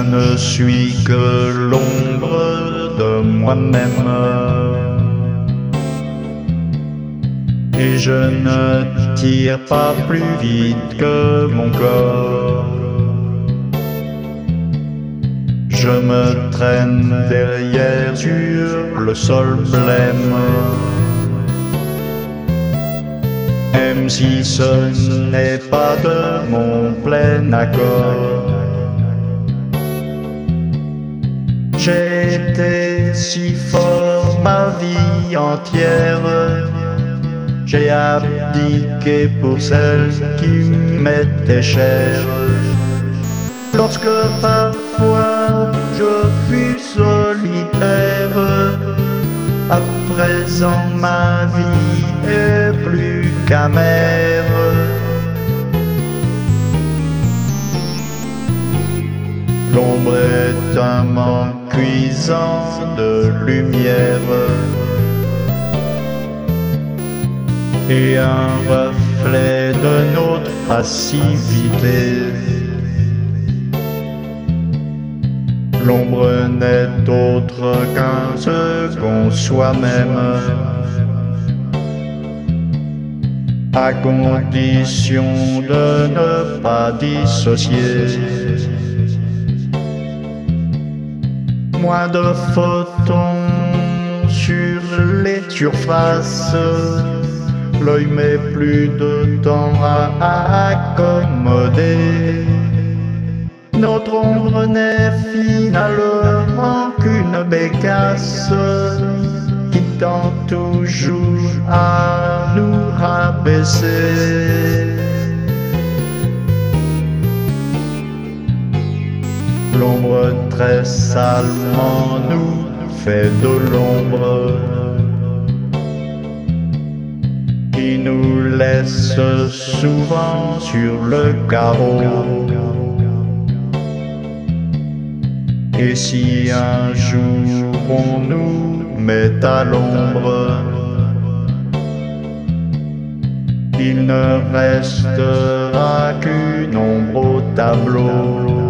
ne suis que l'ombre de moi-même. Et je ne tire pas plus vite que mon corps. Je me traîne derrière sur le sol blême. Même si ce n'est pas de mon plein accord. J'ai été si fort ma vie entière. J'ai abdiqué pour celle qui m'était chère. Lorsque parfois je fus solitaire, à présent ma vie est plus qu'amère. L'ombre est un manque cuisant de lumière et un reflet de notre passivité. L'ombre n'est autre qu'un second soi-même, à condition de ne pas dissocier. Moins de photons sur les surfaces, l'œil met plus de temps à accommoder. Notre ombre n'est finalement qu'une bécasse qui tend toujours à nous rabaisser. L'ombre très salement nous fait de l'ombre qui nous laisse souvent sur le carreau. Et si un jour on nous met à l'ombre, il ne restera qu'une ombre au tableau.